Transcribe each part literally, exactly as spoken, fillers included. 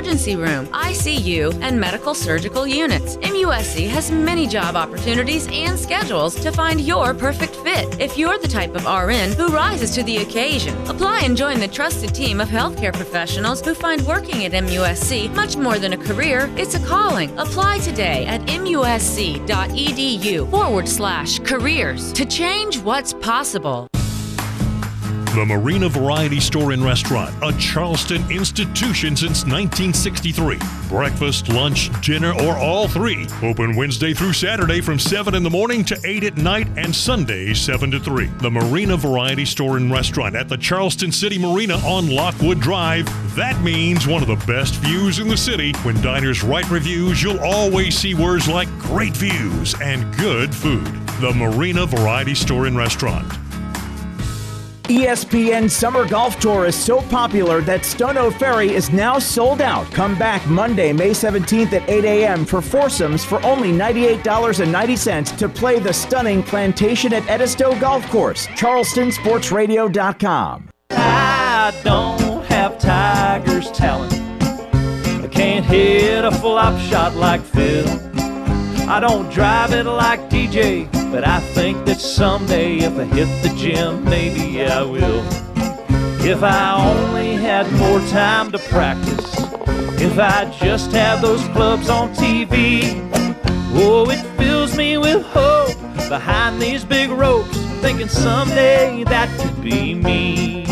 emergency room, I C U, and medical surgical units. M U S C has many job opportunities and schedules to find your perfect fit. If you're the type of R N who rises to the occasion, apply and join the trusted team of healthcare professionals who find working at M U S C much more than a career, it's a calling. Apply today at musc.edu forward slash careers to change what's possible. The Marina Variety Store and Restaurant, a Charleston institution since nineteen sixty-three. Breakfast, lunch, dinner, or all three. Open Wednesday through Saturday from seven in the morning to eight at night and Sundays seven to three. The Marina Variety Store and Restaurant at the Charleston City Marina on Lockwood Drive. That means one of the best views in the city. When diners write reviews, you'll always see words like great views and good food. The Marina Variety Store and Restaurant. E S P N Summer Golf Tour is so popular that Stono Ferry is now sold out. Come back Monday, May seventeenth at eight a.m. for foursomes for only ninety-eight dollars and ninety cents to play the stunning Plantation at Edisto Golf Course. Charleston Sports Radio dot com. I don't have Tiger's talent. I can't hit a flop shot like Phil. I don't drive it like D J, but I think that someday if I hit the gym, maybe I will. If I only had more time to practice, if I just had those clubs on T V, oh, it fills me with hope behind these big ropes, thinking someday that could be me.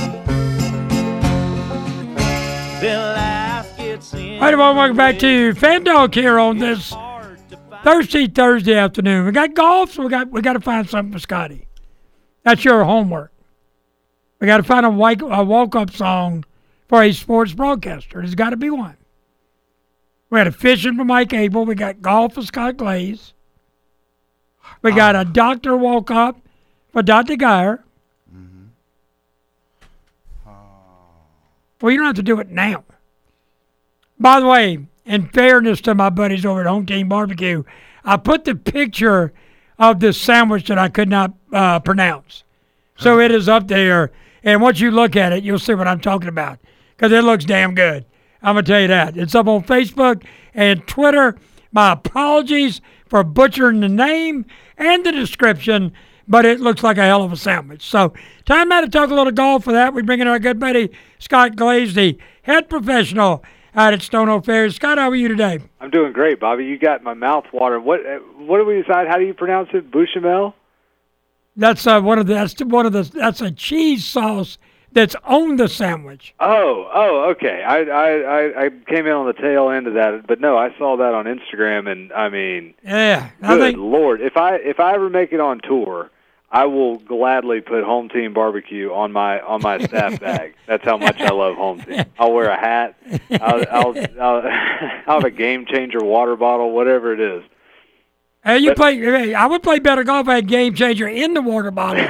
Then life gets in. All right, everyone, welcome back to Fan Dog here on this Thursday, Thursday afternoon. We got golf, so we got we got to find something for Scotty. That's your homework. We got to find a, wake, a walk-up song for a sports broadcaster. There's got to be one. We got a fishing for Mike Abel. We got golf for Scott Glaze. We got a doctor walk-up for Doctor Geyer. Mm-hmm. Oh. Well, you don't have to do it now. By the way, in fairness to my buddies over at Home Team Barbecue, I put the picture of this sandwich that I could not uh, pronounce. So it is up there. And once you look at it, you'll see what I'm talking about. Because it looks damn good. I'm going to tell you that. It's up on Facebook and Twitter. My apologies for butchering the name and the description, but it looks like a hell of a sandwich. So time now to talk a little golf. For that, we bring in our good buddy, Scott Glaze, the head professional out at Stono Ferry. Scott, how are you today? I'm doing great, Bobby. You got my mouth watering. What What do we decide? How do you pronounce it? Bechamel? That's uh, one of the. That's one of the. That's a cheese sauce that's on the sandwich. Oh, oh, okay. I, I, I came in on the tail end of that, but no, I saw that on Instagram, and I mean, yeah, good I think, Lord, if I if I ever make it on tour, I will gladly put Home Team Barbecue on my on my staff bag. That's how much I love Home Team. I'll wear a hat. I'll I'll, I'll, I'll have a Game Changer water bottle, whatever it is. Hey, you but, play. Hey, I would play better golf if I had Game Changer in the water bottle.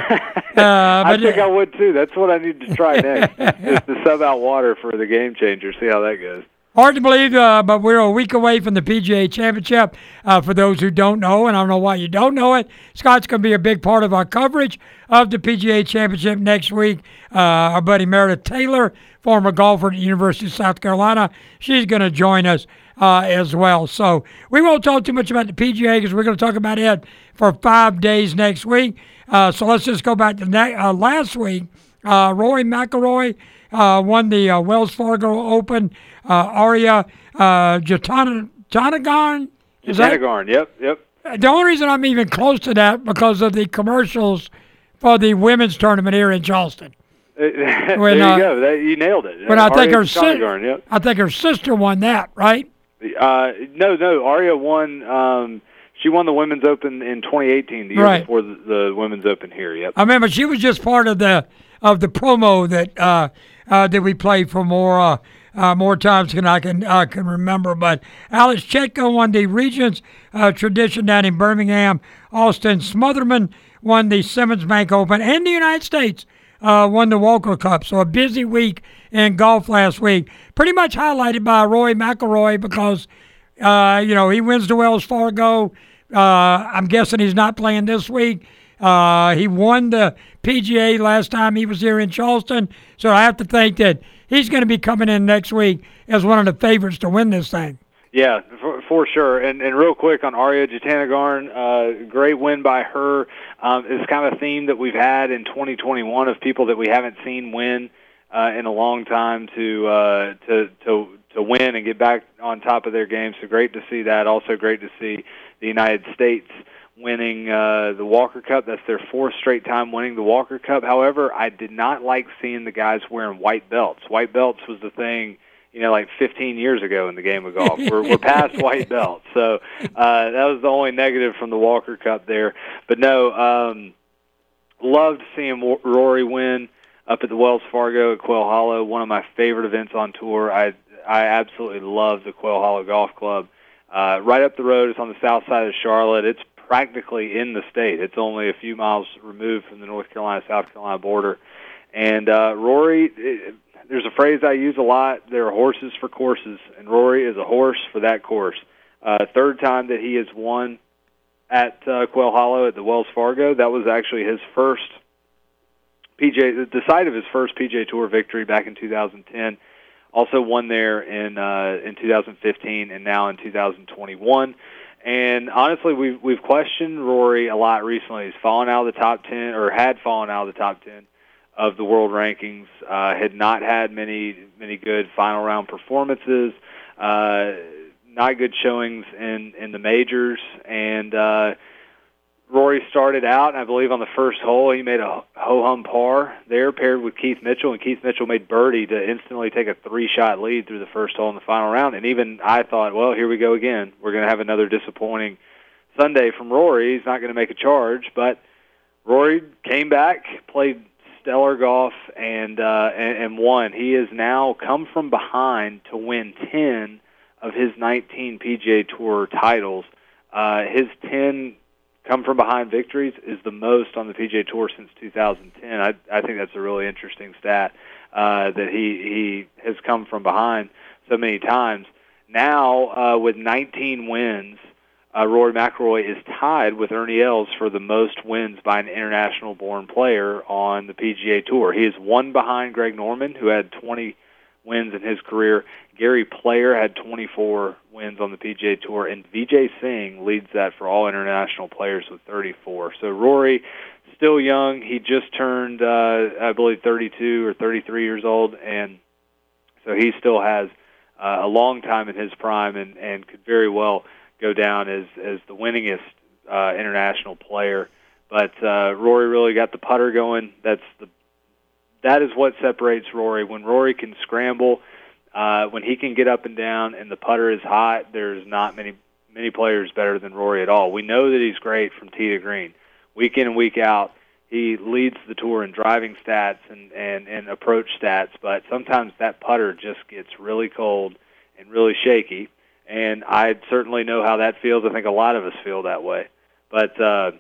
Uh, I but, think I would too. That's what I need to try next. Is to sub out water for the Game Changer. See how that goes. Hard to believe, uh, but we're a week away from the P G A Championship. Uh, for those who don't know, and I don't know why you don't know it, Scott's going to be a big part of our coverage of the P G A Championship next week. Uh, our buddy Meredith Taylor, former golfer at the University of South Carolina, she's going to join us uh, as well. So we won't talk too much about the P G A because we're going to talk about it for five days next week. Uh, so let's just go back to ne- uh, last week. Uh, Rory McIlroy uh, won the uh, Wells Fargo Open. Uh, Aria uh, Jutanugarn. Is that? Jutanugarn, yep, yep. The only reason I'm even close to that because of the commercials for the women's tournament here in Charleston. When, there you uh, go. That, you nailed it. When uh, I think Aria her si- yep. I think her sister won that, right? Uh, no, no. Aria won. Um, she won the Women's Open in twenty eighteen, the year right. before the, the Women's Open here. Yep. I remember she was just part of the of the promo that uh, uh, that we played for more uh, uh, more times than I can uh, can remember. But Alex Chetko won the Regents uh, Tradition down in Birmingham. Austin Smotherman won the Simmons Bank Open, and the United States uh, won the Walker Cup. So a busy week in golf last week, pretty much highlighted by Rory McIlroy because uh, you know he wins the Wells Fargo. Uh, I'm guessing he's not playing this week. Uh, he won the P G A last time he was here in Charleston, so I have to think that he's going to be coming in next week as one of the favorites to win this thing. Yeah, for, for sure. And and real quick on Arya Jatanagarn, uh, great win by her. Um, it's kind of a theme that we've had in twenty twenty-one of people that we haven't seen win uh, in a long time to uh, to to to win and get back on top of their game. So great to see that. Also great to see the United States winning uh, the Walker Cup. That's their fourth straight time winning the Walker Cup. However, I did not like seeing the guys wearing white belts. White belts was the thing, you know, like fifteen years ago in the game of golf. We're, we're past white belts. So uh, that was the only negative from the Walker Cup there. But no, um, loved seeing Rory win up at the Wells Fargo at Quail Hollow, one of my favorite events on tour. I I absolutely love the Quail Hollow Golf Club. Uh, right up the road, it's on the south side of Charlotte. It's practically in the state. It's only a few miles removed from the North Carolina-South Carolina border. And uh, Rory, it, there's a phrase I use a lot, there are horses for courses, and Rory is a horse for that course. Uh, third time that he has won at uh, Quail Hollow at the Wells Fargo. That was actually his first P J, the site of his first P G A Tour victory back in two thousand ten. Also won there in uh, in two thousand fifteen and now in two thousand twenty-one. And honestly, we've we've questioned Rory a lot recently. He's fallen out of the top ten, or had fallen out of the top ten of the world rankings. Uh, had not had many many good final round performances. Uh, not good showings in in the majors. And uh, Rory started out, and I believe on the first hole, he made a ho-hum par there, paired with Keith Mitchell, and Keith Mitchell made birdie to instantly take a three-shot lead through the first hole in the final round. And even I thought, well, here we go again. We're going to have another disappointing Sunday from Rory. He's not going to make a charge, but Rory came back, played stellar golf, and, uh, and, and won. He has now come from behind to win ten of his nineteen P G A Tour titles. Uh, his ten come from behind victories is the most on the P G A Tour since two thousand ten. I, I think that's a really interesting stat, uh, that he, he has come from behind so many times. Now, uh, with nineteen wins, uh, Rory McIlroy is tied with Ernie Els for the most wins by an international-born player on the P G A Tour. He is one behind Greg Norman, who had twenty wins in his career. Gary Player had twenty-four wins on the P G A Tour, and Vijay Singh leads that for all international players with thirty-four. So Rory, still young. He just turned, uh, I believe, thirty-two or thirty-three years old, and so he still has uh, a long time in his prime and, and could very well go down as, as the winningest uh, international player. But uh, Rory really got the putter going. That's the That is what separates Rory. When Rory can scramble, uh, when he can get up and down and the putter is hot, there's not many many players better than Rory at all. We know that he's great from tee to green. Week in and week out, he leads the tour in driving stats and, and, and approach stats, but sometimes that putter just gets really cold and really shaky, and I certainly know how that feels. I think a lot of us feel that way. But uh,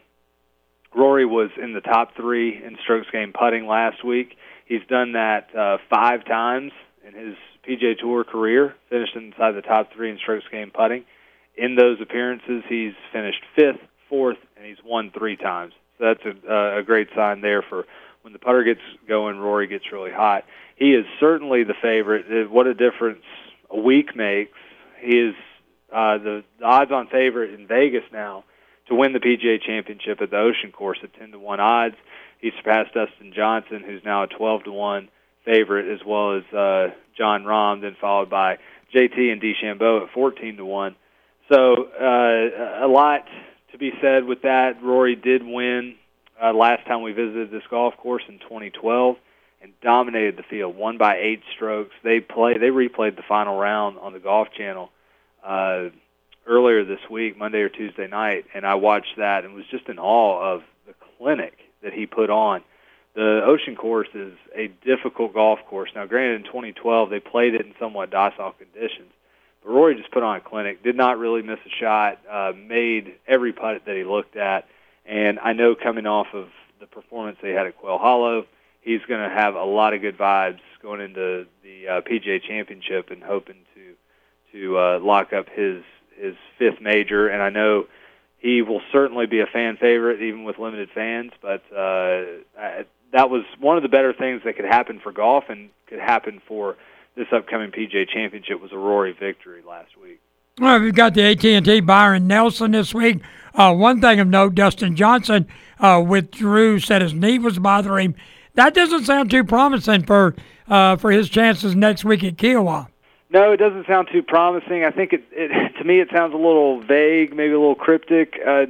Rory was in the top three in strokes gained putting last week. He's done that uh, five times in his P G A Tour career, finished inside the top three in strokes gained putting. In those appearances, he's finished fifth, fourth, and he's won three times. So that's a, uh, a great sign there for when the putter gets going, Rory gets really hot. He is certainly the favorite. What a difference a week makes. He is uh, the, the odds-on favorite in Vegas now to win the P G A Championship at the Ocean Course at ten to one odds. He surpassed Dustin Johnson, who's now a twelve to one favorite, as well as uh, John Rahm, then followed by J T and DeChambeau at fourteen to one. So uh, a lot to be said with that. Rory did win uh, last time we visited this golf course in twenty twelve and dominated the field, won by eight strokes. They play, they replayed the final round on the Golf Channel uh, earlier this week, Monday or Tuesday night, and I watched that and was just in awe of the clinic that he put on. The Ocean Course is a difficult golf course. Now, granted, in twenty twelve, they played it in somewhat docile conditions, but Rory just put on a clinic, did not really miss a shot, uh, made every putt that he looked at, and I know coming off of the performance they had at Quail Hollow, he's going to have a lot of good vibes going into the uh, P G A Championship and hoping to to uh, lock up his his fifth major. And I know he will certainly be a fan favorite, even with limited fans. But uh, that was one of the better things that could happen for golf and could happen for this upcoming P G A Championship was a Rory victory last week. Well, we've got the A T and T Byron Nelson this week. Uh, one thing of note, Dustin Johnson uh, withdrew, said his knee was bothering him. That doesn't sound too promising for uh, for his chances next week at Kiowa. No, it doesn't sound too promising. I think it, it to me it sounds a little vague, maybe a little cryptic. Uh,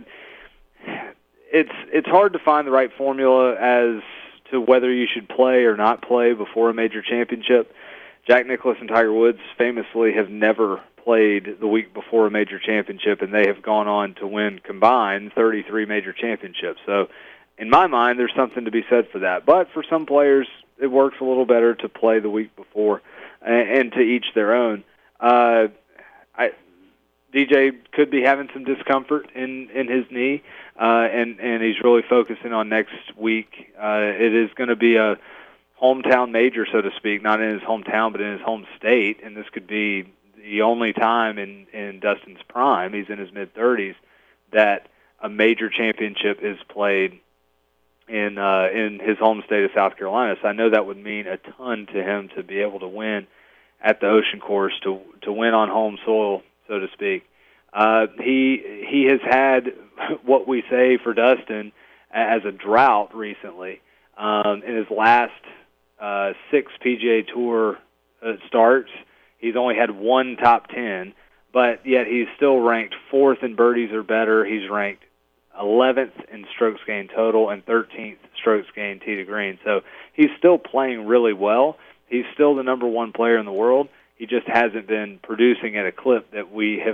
it's it's hard to find the right formula as to whether you should play or not play before a major championship. Jack Nicklaus and Tiger Woods famously have never played the week before a major championship, and they have gone on to win combined thirty-three major championships. So in my mind, there's something to be said for that. But for some players, it works a little better to play the week before, and, and to each their own. Uh, I, D J could be having some discomfort in, in his knee, uh, and, and he's really focusing on next week. Uh, it is going to be a hometown major, so to speak, not in his hometown, but in his home state, and this could be the only time in, in Dustin's prime, he's in his mid-thirties, that a major championship is played in uh, in his home state of South Carolina. So I know that would mean a ton to him to be able to win at the Ocean Course, to to win on home soil, so to speak. Uh, he he has had what we say for Dustin as a drought recently. Um, in his last uh, six P G A Tour uh, starts, he's only had one top ten, but yet he's still ranked fourth in birdies or better. He's ranked eleventh in strokes gained total and thirteenth strokes gained tee to green. So he's still playing really well. He's still the number one player in the world. He just hasn't been producing at a clip that we have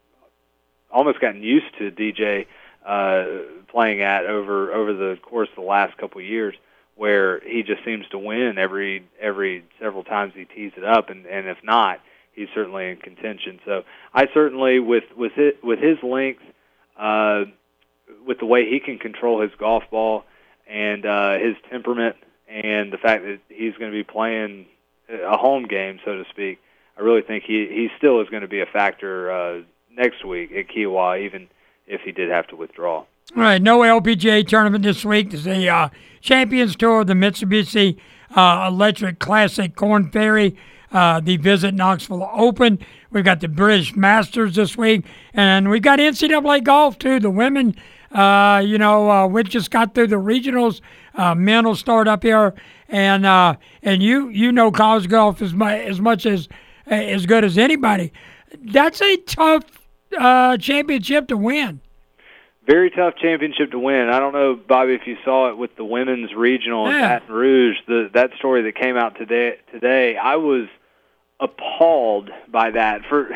almost gotten used to D J uh, playing at over over the course of the last couple of years, where he just seems to win every every several times he tees it up, and, and if not, he's certainly in contention. So I certainly, with with it, with his length, uh, with the way he can control his golf ball and uh, his temperament, and the fact that he's going to be playing a home game, so to speak, I really think he, he still is going to be a factor uh, next week at Kiowa, even if he did have to withdraw. All right, no L P G A tournament this week. There's the uh, Champions Tour, the Mitsubishi uh, Electric Classic Corn Ferry, uh, the Visit Knoxville Open. We've got the British Masters this week, and we've got N C double A golf, too. The women, uh, you know, uh, we just got through the regionals. Uh, men will start up here, and uh, and you you know college golf as, mu- as much as as good as anybody. That's a tough uh, championship to win. Very tough championship to win. I don't know, Bobby, if you saw it with the women's regional in Yeah. Baton Rouge, the, that story that came out today. Today, I was appalled by that. For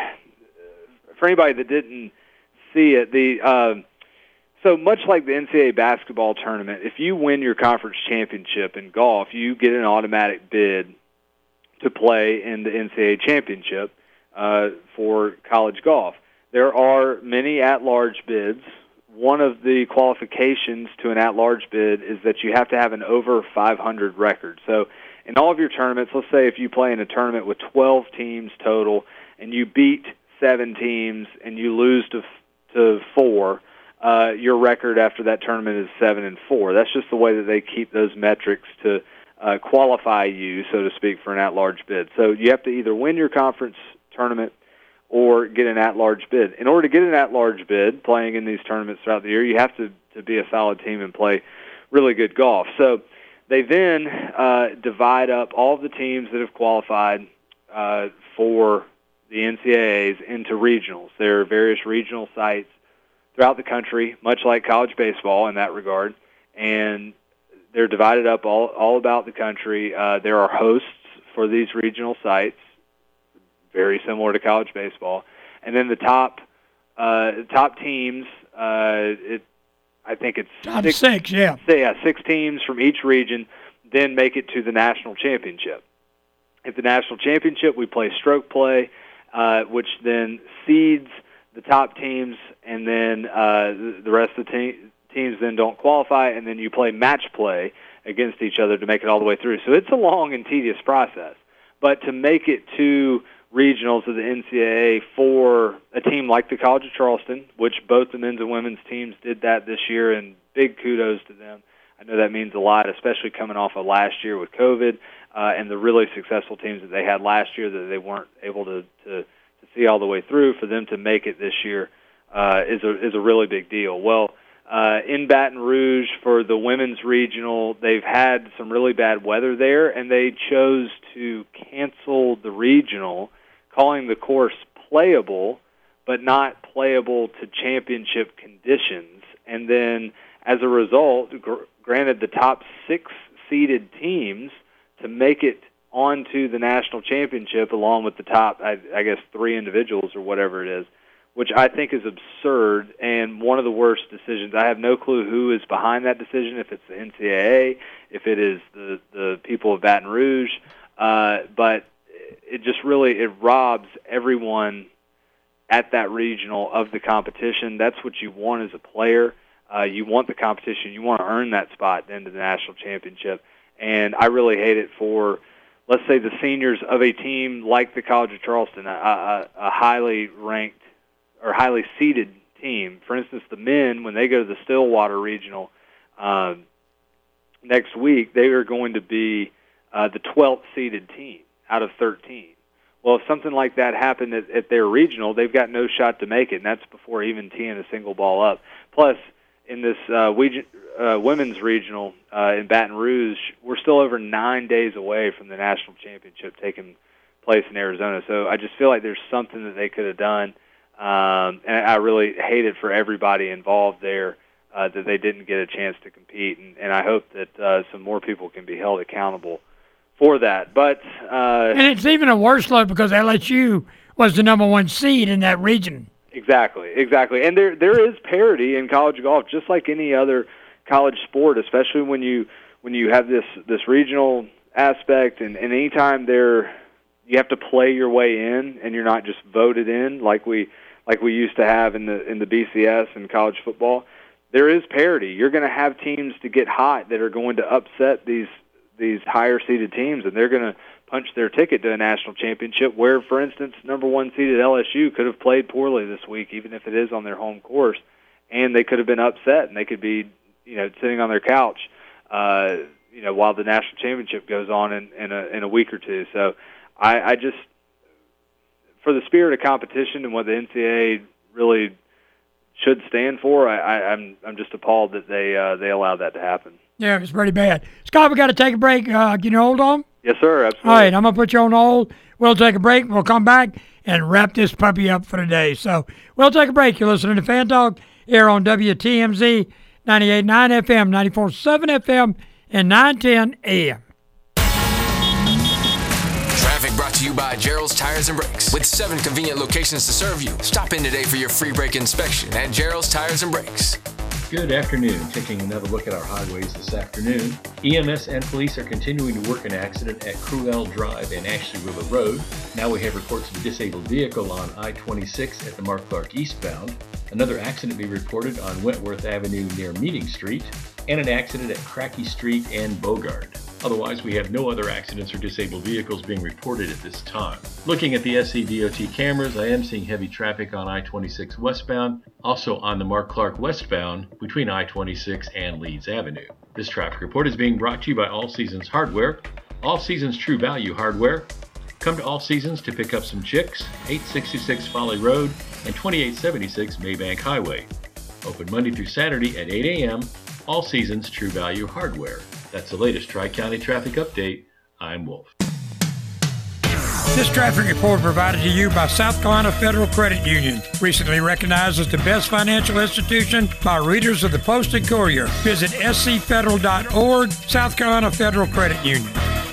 for anybody that didn't see it, the uh, so much like the N C double A basketball tournament, if you win your conference championship in golf, you get an automatic bid to play in the N C double A championship uh, for college golf. There are many at-large bids. One of the qualifications to an at-large bid is that you have to have an over five hundred record. So in all of your tournaments, let's say if you play in a tournament with twelve teams total and you beat seven teams and you lose to to four, uh, your record after that tournament is seven and four. That's just the way that they keep those metrics to uh, qualify you, so to speak, for an at-large bid. So you have to either win your conference tournament or get an at-large bid. In order to get an at-large bid, playing in these tournaments throughout the year, you have to, to be a solid team and play really good golf. So they then uh, divide up all of the teams that have qualified uh, for the N C double A's into regionals. There are various regional sites throughout the country, much like college baseball in that regard, and they're divided up all, all about the country. Uh, there are hosts for these regional sites, very similar to college baseball. And then the top uh, top teams, uh, it, I think it's Top six, six, yeah. yeah, six teams from each region, then make it to the national championship. At the national championship, we play stroke play, uh, which then seeds the top teams, and then uh, the rest of the te- teams then don't qualify, and then you play match play against each other to make it all the way through. So it's a long and tedious process. But to make it to regionals of the N C double A for a team like the College of Charleston, which both the men's and women's teams did that this year, and big kudos to them. I know that means a lot, especially coming off of last year with COVID uh, and the really successful teams that they had last year that they weren't able to, to, to see all the way through. For them to make it this year uh, is a is a really big deal. Well, uh, in Baton Rouge for the women's regional, they've had some really bad weather there, and they chose to cancel the regional, calling the course playable, but not playable to championship conditions. And then, as a result, gr- granted the top six seeded teams to make it onto the national championship along with the top, I, I guess, three individuals or whatever it is, which I think is absurd and one of the worst decisions. I have no clue who is behind that decision, if it's the N C double A, if it is the, the people of Baton Rouge, uh, but it just really, it robs everyone at that regional of the competition. That's what you want as a player. Uh, you want the competition. You want to earn that spot into the national championship. And I really hate it for, let's say, the seniors of a team like the College of Charleston, a, a, a highly ranked or highly seeded team. For instance, the men, when they go to the Stillwater Regional uh, next week, they are going to be uh, the twelfth seeded team out of thirteen. Well, if something like that happened at, at their regional, they've got no shot to make it, and that's before even teeing a single ball up. Plus, in this uh, we, uh, women's regional uh, in Baton Rouge, we're still over nine days away from the national championship taking place in Arizona. So I just feel like there's something that they could have done, um, and I really hate it for everybody involved there uh, that they didn't get a chance to compete, and, and I hope that uh, some more people can be held accountable for that. But uh, and it's even a worse look because L S U was the number one seed in that region. Exactly, exactly. And there there is parity in college golf, just like any other college sport, especially when you when you have this, this regional aspect, and, and anytime there you have to play your way in and you're not just voted in like we like we used to have in the in the B C S and college football. There is parity. You're going to have teams to get hot that are going to upset these these higher seeded teams, and they're going to punch their ticket to a national championship where, for instance, number one seeded L S U could have played poorly this week, even if it is on their home course, and they could have been upset, and they could be, you know, sitting on their couch, uh, you know, while the national championship goes on in, in, a, in a week or two. So I, I just, for the spirit of competition and what the N C double A really should stand for, I, I, I'm I'm just appalled that they uh, they allowed that to happen. Yeah, it's pretty bad. Scott, we got to take a break. Uh, can you hold on? Yes, sir, absolutely. All right, I'm going to put you on hold. We'll take a break. We'll come back and wrap this puppy up for today. So we'll take a break. You're listening to Fan Talk here on W T M Z, ninety-eight point nine F M, ninety-four point seven F M, and nine ten A M. Traffic brought to you by Gerald's Tires and Brakes. With seven convenient locations to serve you, stop in today for your free brake inspection at Gerald's Tires and Brakes. Good afternoon. Taking another look at our highways this afternoon. E M S and police are continuing to work an accident at Cruel Drive and Ashley River Road. Now we have reports of a disabled vehicle on I twenty-six at the Mark Clark eastbound. Another accident being reported on Wentworth Avenue near Meeting Street, and an accident at Cracky Street and Bogard. Otherwise, we have no other accidents or disabled vehicles being reported at this time. Looking at the S C D O T cameras, I am seeing heavy traffic on I twenty-six westbound, also on the Mark Clark westbound between I twenty-six and Leeds Avenue. This traffic report is being brought to you by All Seasons Hardware. All Seasons True Value Hardware. Come to All Seasons to pick up some chicks, eight sixty-six Folly Road and twenty-eight seventy-six Maybank Highway. Open Monday through Saturday at eight A M All Seasons True Value Hardware. That's the latest Tri-County traffic update. I'm Wolf. This traffic report provided to you by South Carolina Federal Credit Union, recently recognized as the best financial institution by readers of the Post and Courier. Visit s c federal dot org, South Carolina Federal Credit Union.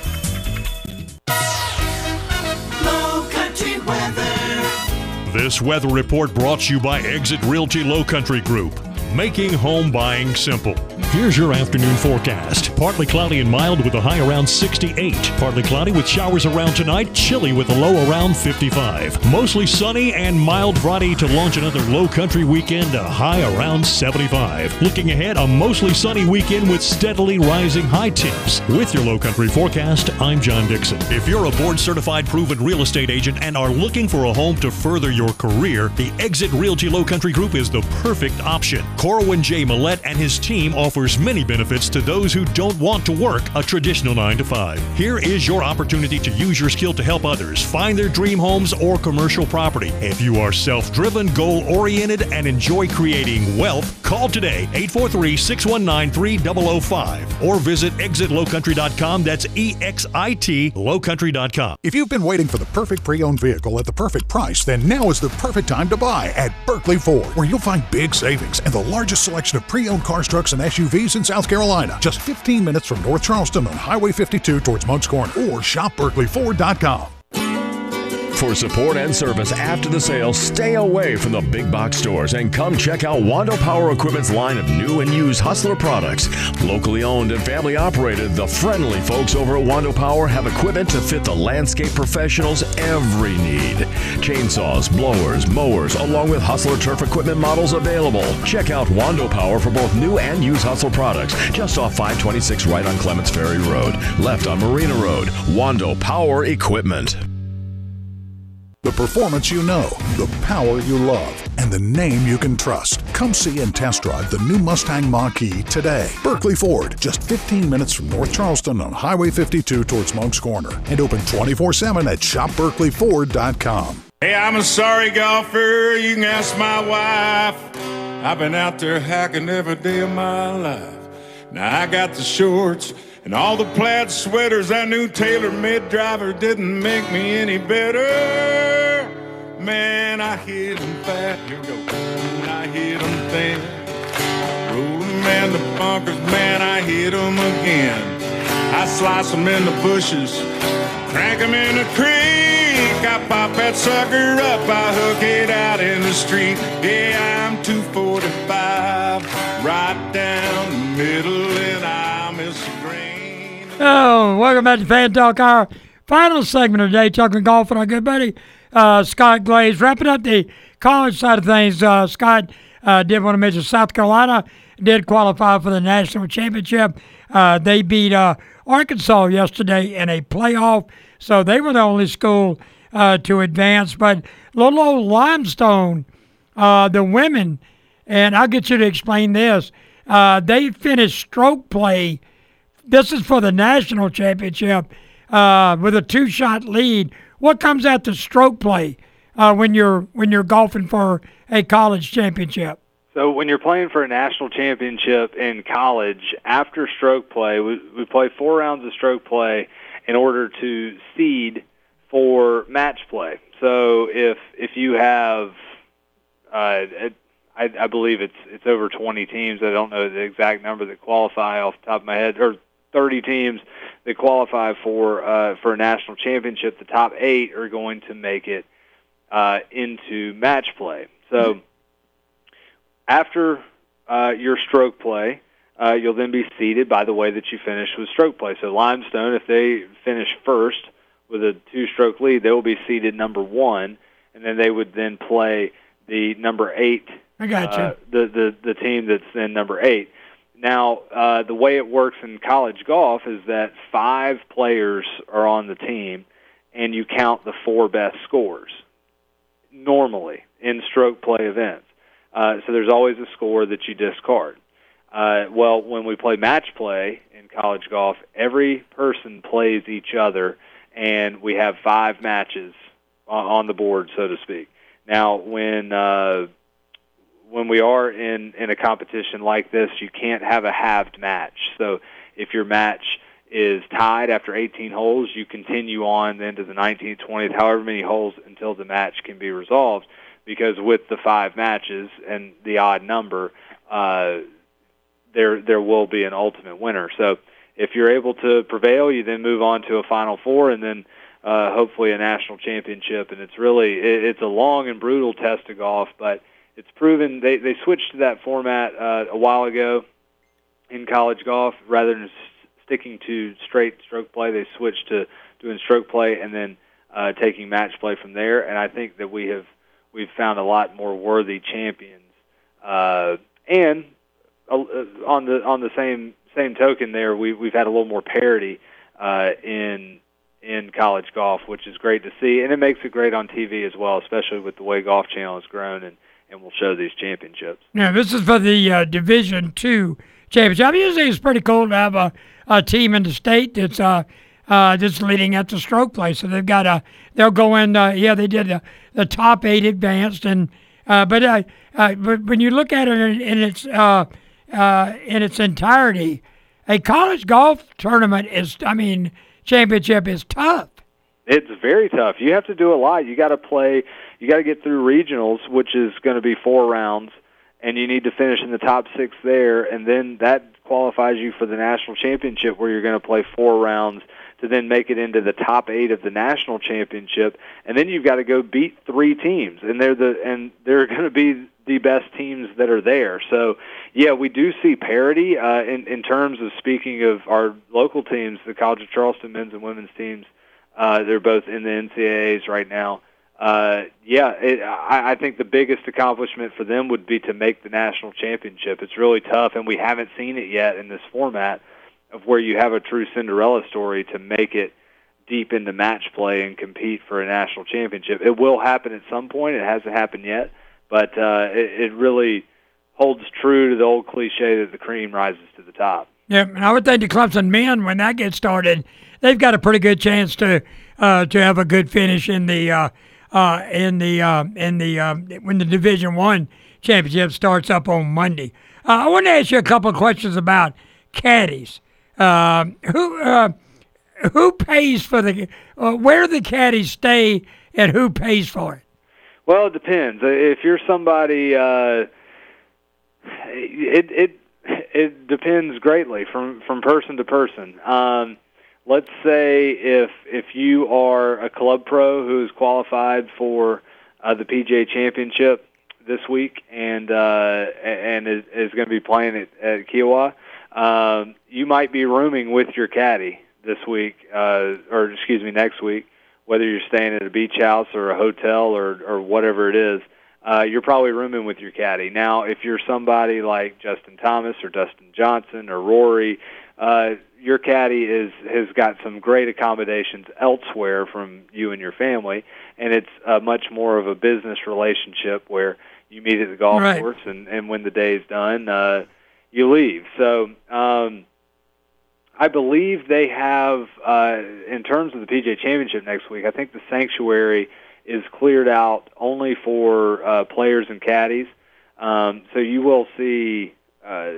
Low Country weather. This weather report brought to you by Exit Realty Low Country Group, making home buying simple. Here's your afternoon forecast. Partly cloudy and mild with a high around sixty-eight. Partly cloudy with showers around tonight. Chilly with a low around fifty-five. Mostly sunny and mild Friday to launch another low country weekend, a high around seventy-five. Looking ahead, a mostly sunny weekend with steadily rising high temps. With your low country forecast, I'm John Dixon. If you're a board certified proven real estate agent and are looking for a home to further your career, the Exit Realty Low Country Group is the perfect option. Corwin J. Millette and his team are offers many benefits to those who don't want to work a traditional nine to five. Here is your opportunity to use your skill to help others find their dream homes or commercial property. If you are self-driven, goal-oriented, and enjoy creating wealth, call today, eight four three, six one nine, three zero zero five, or visit exit low country dot com. That's E X I T low country dot com. If you've been waiting for the perfect pre-owned vehicle at the perfect price, then now is the perfect time to buy at Berkeley Ford, where you'll find big savings and the largest selection of pre-owned cars, trucks, and S U Vs in South Carolina. Just fifteen minutes from North Charleston on Highway fifty-two towards Moncks Corner, or shop berkeley ford dot com. For support and service after the sale, stay away from the big box stores and come check out Wando Power Equipment's line of new and used Hustler products. Locally owned and family operated, the friendly folks over at Wando Power have equipment to fit the landscape professionals' every need. Chainsaws, blowers, mowers, along with Hustler turf equipment models available. Check out Wando Power for both new and used Hustler products, just off five twenty-six right on Clements Ferry Road, left on Marina Road. Wando Power Equipment. The performance you know, the power you love, and the name you can trust. Come see and test drive the new Mustang Mach-E today. Berkeley Ford, just fifteen minutes from North Charleston on Highway fifty-two towards Moncks Corner, and open twenty-four seven at shop berkeley ford dot com. Hey, I'm a sorry golfer, you can ask my wife. I've been out there hacking every day of my life. Now I got the shorts and all the plaid sweaters. That new tailor-made driver didn't make me any better. Man, I hit him fat, here we go, and I hit him thin. Roll him in the bunkers, man, I hit him again. I slice him in the bushes, crank him in the creek. I pop that sucker up, I hook it out in the street. Yeah, I'm two forty-five, right down the middle, and I miss the grain. Oh, welcome back to Fan Talk, our final segment of the day, talking golf with our good buddy, uh, Scott Glaze. Wrapping up the college side of things, uh, Scott uh, did want to mention South Carolina did qualify for the national championship. Uh, they beat uh, Arkansas yesterday in a playoff, so they were the only school uh, to advance. But little old Limestone, uh, the women, and I'll get you to explain this, uh, they finished stroke play. This is for the national championship uh, with a two-shot lead. What comes after stroke play uh, when you're when you're golfing for a college championship? So when you're playing for a national championship in college, after stroke play, we, we play four rounds of stroke play in order to seed for match play. So if if you have, uh, I, I believe it's it's over twenty teams. I don't know the exact number that qualify off the top of my head, or thirty teams that qualify for uh, for a national championship. The top eight are going to make it uh, into match play. So. Mm-hmm. After uh, your stroke play, uh, you'll then be seeded by the way that you finish with stroke play. So Limestone, if they finish first with a two-stroke lead, they will be seeded number one, and then they would then play the number eight. I got you. Uh, the, the the team that's then number eight. Now, uh, the way it works in college golf is that five players are on the team, and you count the four best scores normally in stroke play events. Uh, so there's always a score that you discard. Uh, well, when we play match play in college golf, every person plays each other, and we have five matches on, on the board, so to speak. Now, when uh, when we are in, in a competition like this, you can't have a halved match. So if your match is tied after eighteen holes, you continue on then to the nineteenth, twentieth, however many holes until the match can be resolved. Because with the five matches and the odd number, uh, there there will be an ultimate winner. So if you're able to prevail, you then move on to a Final Four and then uh, hopefully a national championship. And it's really it, it's a long and brutal test of golf, but it's proven they, they switched to that format uh, a while ago in college golf. Rather than sticking to straight stroke play, they switched to doing stroke play and then uh, taking match play from there. And I think that we have We've found a lot more worthy champions, uh, and uh, on the on the same same token, there we we've had a little more parity uh, in in college golf, which is great to see, and it makes it great on T V as well, especially with the way Golf Channel has grown and, and will show these championships. Now, this is for the uh, Division Two championship. Usually, it's pretty cool to have a, a team in the state that's uh, uh, that's leading at the stroke play. So they've got a they'll go in. Uh, yeah, they did the, the top eight advanced, and uh, but uh, uh, but when you look at it in, in its uh, uh, in its entirety, a college golf tournament is, I mean, championship is tough. It's very tough. You have to do a lot. You got to play. You got to get through regionals, which is going to be four rounds, and you need to finish in the top six there, and then that qualifies you for the national championship, where you're going to play four rounds to then make it into the top eight of the national championship, and then you've got to go beat three teams, and they're the and they're going to be the best teams that are there. So, yeah, we do see parity uh, in in terms of, speaking of our local teams, the College of Charleston men's and women's teams. Uh, they're both in the N C double A's right now. Uh, yeah, it, I, I think the biggest accomplishment for them would be to make the national championship. It's really tough, and we haven't seen it yet in this format of where you have a true Cinderella story to make it deep into match play and compete for a national championship. It will happen at some point. It hasn't happened yet, but uh, it, it really holds true to the old cliche that the cream rises to the top. Yeah, and I would think the Clemson men, when that gets started, they've got a pretty good chance to uh, to have a good finish in the uh, uh, in the uh, in the uh, when the Division One championship starts up on Monday. Uh, I want to ask you a couple of questions about caddies. Uh, who uh, who pays for the uh, where the caddies stay and who pays for it? Well, it depends. If you're somebody, uh, it it it depends greatly from from person to person. Um, Let's say if if you are a club pro who is qualified for uh, the P G A Championship this week and uh, and is, is going to be playing at, at Kiowa, um, you might be rooming with your caddy this week, uh, or excuse me, next week. Whether you're staying at a beach house or a hotel or or whatever it is, uh, you're probably rooming with your caddy. Now, if you're somebody like Justin Thomas or Dustin Johnson or Rory, uh, your caddy is has got some great accommodations elsewhere from you and your family, and it's uh, much more of a business relationship where you meet at the golf right. course, and, and when the day is done, uh, you leave. So um, I believe they have, uh, in terms of the P G A Championship next week, I think the sanctuary is cleared out only for uh, players and caddies. Um, so you will see uh,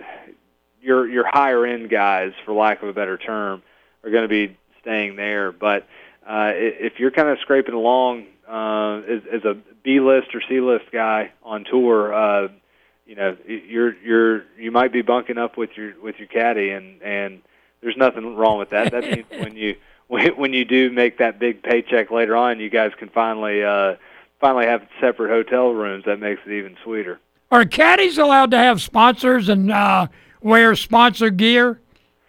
your your higher end guys, for lack of a better term, are going to be staying there. But uh, if you're kind of scraping along uh, as, as a B list or C list guy on tour, uh, you know you're you're you might be bunking up with your with your caddy, and, and there's nothing wrong with that. That means when you when you do make that big paycheck later on, you guys can finally uh, finally have separate hotel rooms. That makes it even sweeter. Are caddies allowed to have sponsors and uh, wear sponsor gear?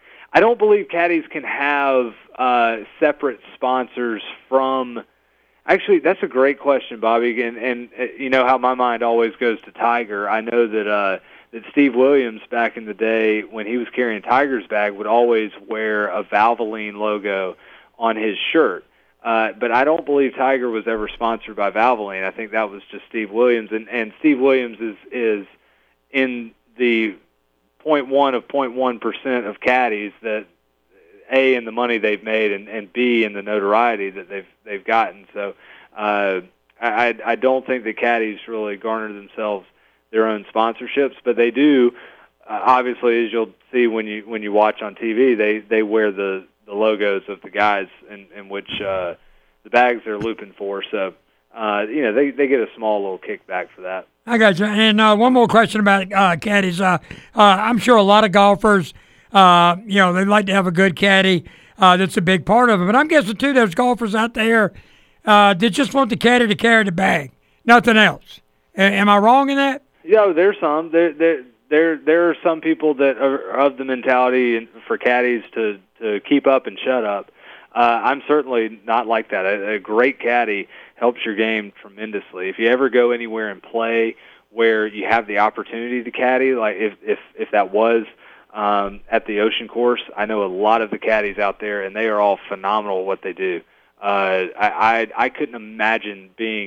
I don't believe caddies can have uh, separate sponsors from. Actually, that's a great question, Bobby. And, and uh, you know how my mind always goes to Tiger. I know that uh, that Steve Williams back in the day, when he was carrying Tiger's bag, would always wear a Valvoline logo on his shirt. Uh, but I don't believe Tiger was ever sponsored by Valvoline. I think that was just Steve Williams. And, and Steve Williams is, is in the zero point one of zero point one percent of caddies that, A, in the money they've made, and, and B, in the notoriety that they've they've gotten. So uh, I, I don't think the caddies really garner themselves their own sponsorships, but they do. Uh, obviously, as you'll see when you when you watch on T V, they, they wear the, the logos of the guys in, in which uh, the bags they're looping for. So uh, you know they, they get a small little kickback for that. I got you. And uh, one more question about uh, caddies. Uh, uh, I'm sure a lot of golfers, uh, you know, they like to have a good caddy. Uh, that's a big part of it. But I'm guessing, too, there's golfers out there uh, that just want the caddy to carry the bag, nothing else. A- am I wrong in that? Yeah, there's some. There, there, there, there are some people that are of the mentality for caddies to, to keep up and shut up. Uh, I'm certainly not like that. A, a great caddy helps your game tremendously. If you ever go anywhere and play where you have the opportunity to caddy, like if if, if that was um, at the Ocean Course, I know a lot of the caddies out there, and they are all phenomenal at what they do. Uh, I, I I couldn't imagine being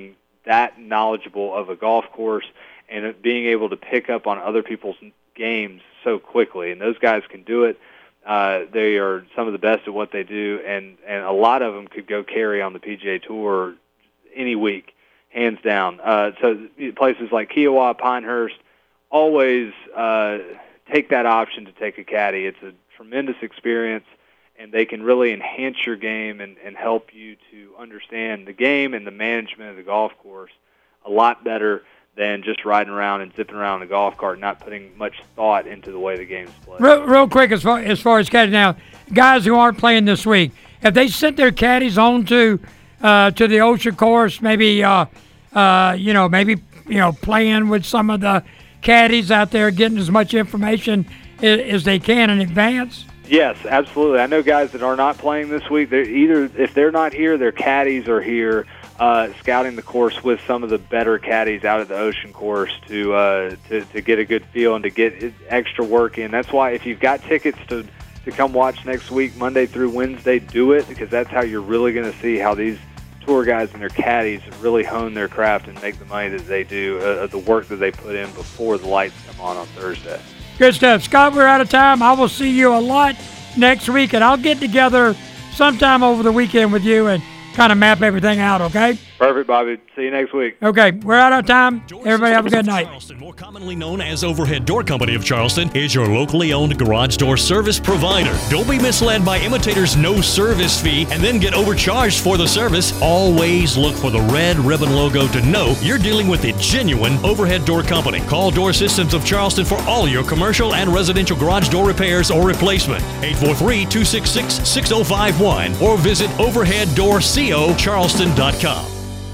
that knowledgeable of a golf course and being able to pick up on other people's games so quickly. And those guys can do it. Uh, they are some of the best at what they do, and, and a lot of them could go carry on the P G A Tour any week, hands down. Uh, so places like Kiowa, Pinehurst, always uh, take that option to take a caddy. It's a tremendous experience, and they can really enhance your game and, and help you to understand the game and the management of the golf course a lot better than just riding around and zipping around in a golf cart, not putting much thought into the way the game's played. Real, real quick, as far as far as caddies now, guys who aren't playing this week, if they sent their caddies on to uh, to the Ocean course, maybe uh, uh, you know, maybe you know, playing with some of the caddies out there, getting as much information as, as they can in advance. Yes, absolutely. I know guys that are not playing this week. They're either if they're not here, their caddies are here. Uh, scouting the course with some of the better caddies out at the Ocean course to, uh, to to get a good feel and to get extra work in. That's why if you've got tickets to, to come watch next week, Monday through Wednesday, do it, because that's how you're really going to see how these tour guys and their caddies really hone their craft and make the money that they do, uh, the work that they put in before the lights come on on Thursday. Good stuff. Scott, we're out of time. I will see you a lot next week, and I'll get together sometime over the weekend with you and kind of map everything out, okay? Perfect, Bobby. See you next week. Okay, we're out of time. Everybody have a good night. Charleston, more commonly known as Overhead Door Company of Charleston, is your locally owned garage door service provider. Don't be misled by imitators' no service fee and then get overcharged for the service. Always look for the red ribbon logo to know you're dealing with a genuine Overhead Door Company. Call Door Systems of Charleston for all your commercial and residential garage door repairs or replacement. eight four three, two six six, six zero five one or visit overhead door co charleston dot com.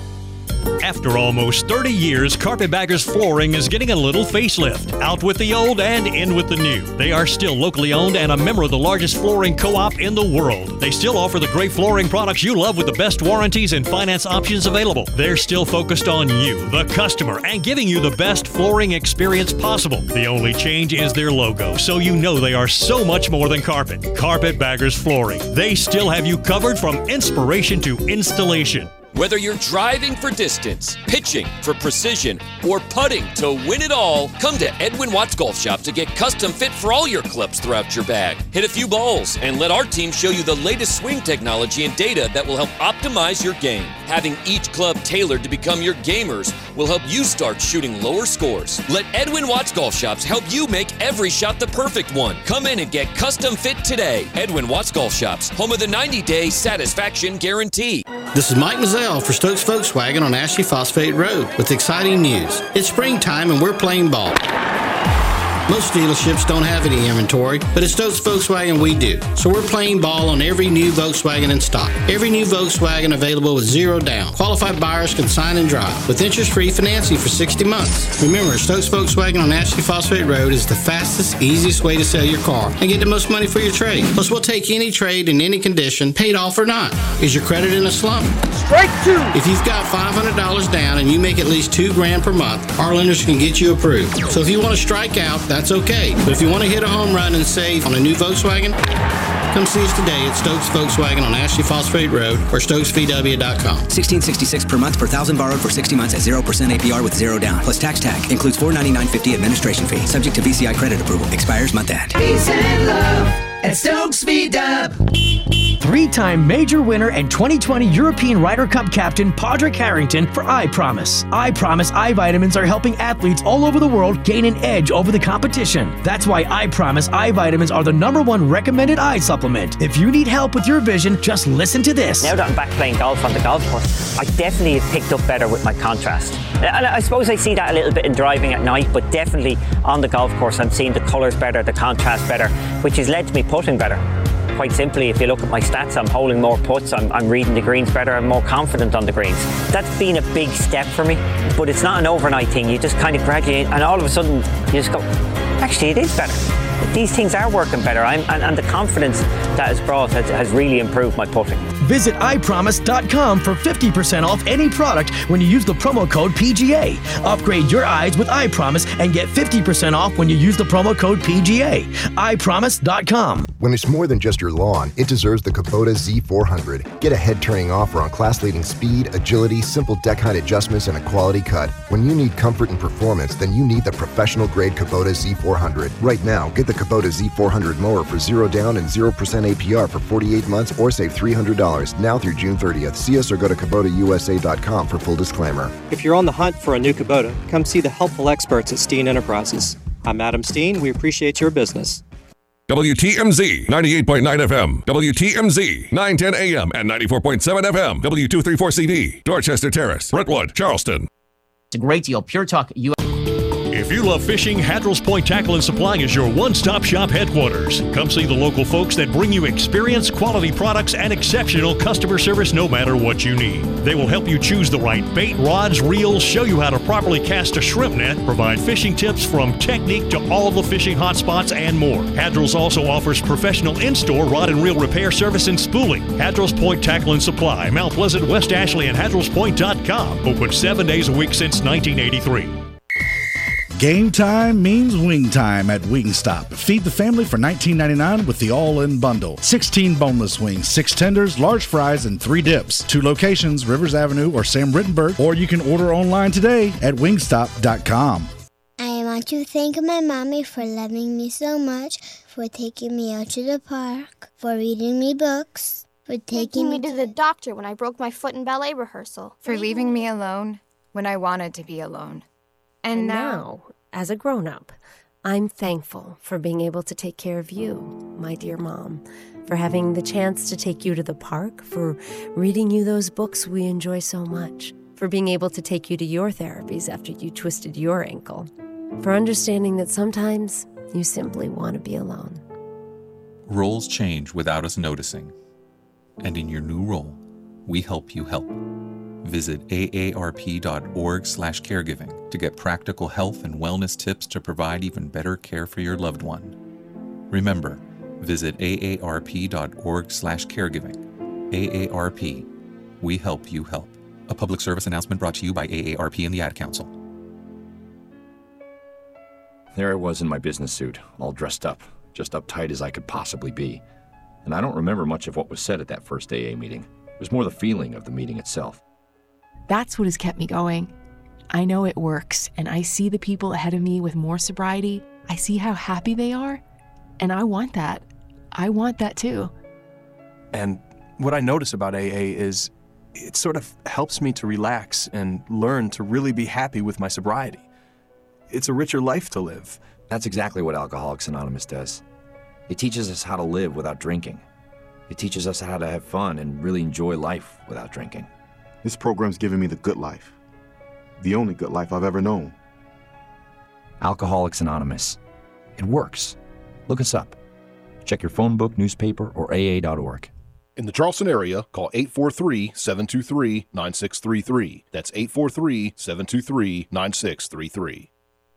After almost thirty years, Carpetbaggers Flooring is getting a little facelift. Out with the old and in with the new. They are still locally owned and a member of the largest flooring co-op in the world. They still offer the great flooring products you love with the best warranties and finance options available. They're still focused on you, the customer, and giving you the best flooring experience possible. The only change is their logo, so you know they are so much more than carpet. Carpetbaggers Flooring. They still have you covered from inspiration to installation. Whether you're driving for distance, pitching for precision, or putting to win it all, come to Edwin Watts Golf Shop to get custom fit for all your clubs throughout your bag. Hit a few balls and let our team show you the latest swing technology and data that will help optimize your game. Having each club tailored to become your gamers will help you start shooting lower scores. Let Edwin Watts Golf Shops help you make every shot the perfect one. Come in and get custom fit today. Edwin Watts Golf Shops, home of the ninety-day satisfaction guarantee. This is Mike Mazzell for Stokes Volkswagen on Ashley Phosphate Road with exciting news. It's springtime and we're playing ball. Most dealerships don't have any inventory, but at Stokes Volkswagen we do. So we're playing ball on every new Volkswagen in stock. Every new Volkswagen available with zero down. Qualified buyers can sign and drive with interest-free financing for sixty months. Remember, Stokes Volkswagen on Ashley Phosphate Road is the fastest, easiest way to sell your car and get the most money for your trade. Plus, we'll take any trade in any condition, paid off or not. Is your credit in a slump? Strike two! If you've got five hundred dollars down and you make at least two grand per month, our lenders can get you approved. So if you want to strike out, that's okay. But if you want to hit a home run and save on a new Volkswagen, come see us today at Stokes Volkswagen on Ashley Phosphate Road or stokes v w dot com. sixteen sixty-six per month per thousand borrowed for sixty months at zero percent A P R with zero down. Plus tax tag. Includes four ninety-nine fifty administration fee. Subject to B C I credit approval. Expires month end. Peace and love at Stokes V-Dub. Three-time major winner and twenty twenty European Ryder Cup captain Padraig Harrington for I Promise. I Promise eye vitamins are helping athletes all over the world gain an edge over the competition. That's why I Promise eye vitamins are the number one recommended eye supplement. If you need help with your vision, just listen to this. Now that I'm back playing golf on the golf course, I definitely have picked up better with my contrast. And I suppose I see that a little bit in driving at night, but definitely on the golf course I'm seeing the colours better, the contrast better, which has led to me putting better. Quite simply, if you look at my stats, I'm holding more putts, I'm, I'm reading the greens better, I'm more confident on the greens. That's been a big step for me, but it's not an overnight thing. You just kind of graduate and all of a sudden you just go, actually it is better. These things are working better, I'm, and, and the confidence that has brought has, has really improved my putting. Visit i promise dot com for fifty percent off any product when you use the promo code P G A. Upgrade your eyes with iPromise and get fifty percent off when you use the promo code P G A. i promise dot com. When it's more than just your lawn, it deserves the Kubota Z four hundred. Get a head-turning offer on class-leading speed, agility, simple deck height adjustments, and a quality cut. When you need comfort and performance, then you need the professional-grade Kubota Z four hundred. Right now, get the Kubota Z four hundred mower for zero down and zero percent A P R for forty-eight months or save three hundred dollars now through June thirtieth. See us or go to Kubota U S A dot com for full disclaimer. If you're on the hunt for a new Kubota, come see the helpful experts at Steen Enterprises. I'm Adam Steen. We appreciate your business. W T M Z ninety-eight point nine F M, W T M Z nine ten A M and ninety-four point seven F M, W two thirty-four C D, Dorchester Terrace, Brentwood, Charleston. It's a great deal. Pure Talk U S. If you love fishing, Hadrell's Point Tackle and Supply is your one-stop shop headquarters. Come see the local folks that bring you experience, quality products, and exceptional customer service no matter what you need. They will help you choose the right bait, rods, reels, show you how to properly cast a shrimp net, provide fishing tips from technique to all the fishing hotspots, and more. Hadrell's also offers professional in-store rod and reel repair service and spooling. Hadrell's Point Tackle and Supply, Mount Pleasant, West Ashley, and hadrells point dot com. Open seven days a week since nineteen eighty-three. Game time means wing time at Wingstop. Feed the family for nineteen ninety-nine with the all-in bundle. sixteen boneless wings, six tenders, large fries, and three dips. Two locations, Rivers Avenue or Sam Rittenberg, or you can order online today at wingstop dot com. I want to thank my mommy for loving me so much, for taking me out to the park, for reading me books, for taking, taking me to the doctor when I broke my foot in ballet rehearsal, for leaving me alone when I wanted to be alone. And, and now, now, as a grown-up, I'm thankful for being able to take care of you, my dear mom, for having the chance to take you to the park, for reading you those books we enjoy so much, for being able to take you to your therapies after you twisted your ankle, for understanding that sometimes you simply want to be alone. Roles change without us noticing. And in your new role, we help you help. Visit A A R P dot org slash caregiving to get practical health and wellness tips to provide even better care for your loved one. Remember, visit A A R P dot org slash caregiving. A A R P, we help you help. A public service announcement brought to you by A A R P and the Ad Council. There I was in my business suit, all dressed up, just uptight as I could possibly be. And I don't remember much of what was said at that first A A meeting. It was more the feeling of the meeting itself. That's what has kept me going. I know it works, and I see the people ahead of me with more sobriety. I see how happy they are, and I want that. I want that too. And what I notice about A A is it sort of helps me to relax and learn to really be happy with my sobriety. It's a richer life to live. That's exactly what Alcoholics Anonymous does. It teaches us how to live without drinking. It teaches us how to have fun and really enjoy life without drinking. This program's given me the good life. The only good life I've ever known. Alcoholics Anonymous. It works. Look us up. Check your phone book, newspaper, or A A dot org. In the Charleston area, call eight four three, seven two three, nine six three three. That's eight four three, seven two three, nine six three three.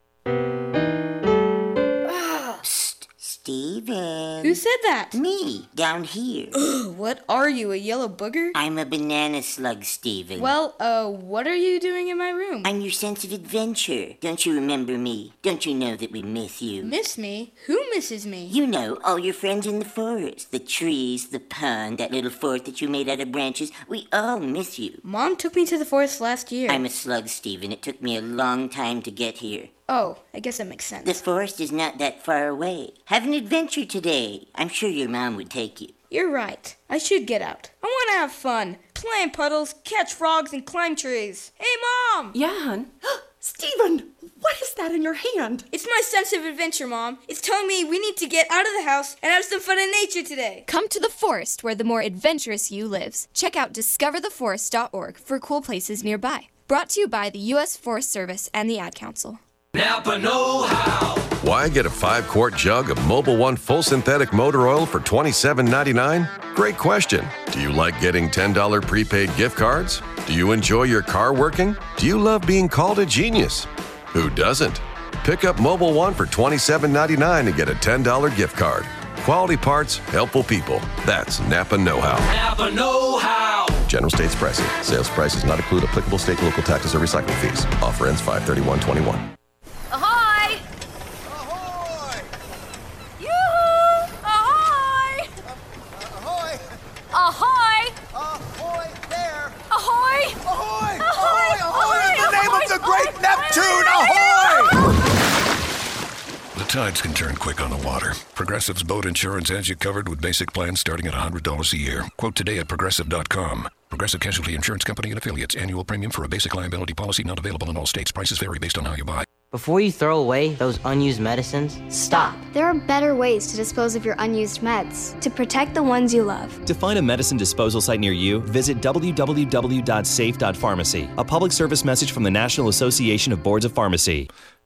Steven. Who said that? Me, down here. Ugh, what are you, a yellow booger? I'm a banana slug, Steven. Well, uh, what are you doing in my room? I'm your sense of adventure. Don't you remember me? Don't you know that we miss you? Miss me? Who misses me? You know, all your friends in the forest. The trees, the pond, that little fort that you made out of branches. We all miss you. Mom took me to the forest last year. I'm a slug, Steven. It took me a long time to get here. Oh, I guess that makes sense. The forest is not that far away. Have an adventure today. I'm sure your mom would take you. You're right. I should get out. I want to have fun. Play in puddles, catch frogs, and climb trees. Hey, Mom! Yeah, hon? Steven, what is that in your hand? It's my sense of adventure, Mom. It's telling me we need to get out of the house and have some fun in nature today. Come to the forest where the more adventurous you lives. Check out discover the forest dot org for cool places nearby. Brought to you by the U S Forest Service and the Ad Council. Napa know-how. Why get a five-quart jug of Mobil One full synthetic motor oil for twenty-seven ninety-nine? Great question. Do you like getting ten dollars prepaid gift cards? Do you enjoy your car working? Do you love being called a genius? Who doesn't? Pick up Mobil One for twenty-seven ninety-nine and get a ten dollars gift card. Quality parts, helpful people. That's Napa know-how. Napa know-how. General States pricing. Sales prices not include applicable state and local taxes or recycling fees. Offer ends five thirty-one twenty-one. Ahoy! Ahoy! Yoo-hoo! Ahoy! Pontoon ahoy! The tides can turn quick on the water. Progressive's boat insurance has you covered with basic plans starting at one hundred dollars a year. Quote today at progressive dot com. Progressive Casualty Insurance Company and Affiliates. Annual premium for a basic liability policy not available in all states. Prices vary based on how you buy. Before you throw away those unused medicines, stop. There are better ways to dispose of your unused meds to protect the ones you love. To find a medicine disposal site near you, visit w w w dot safe dot pharmacy. A public service message from the National Association of Boards of Pharmacy.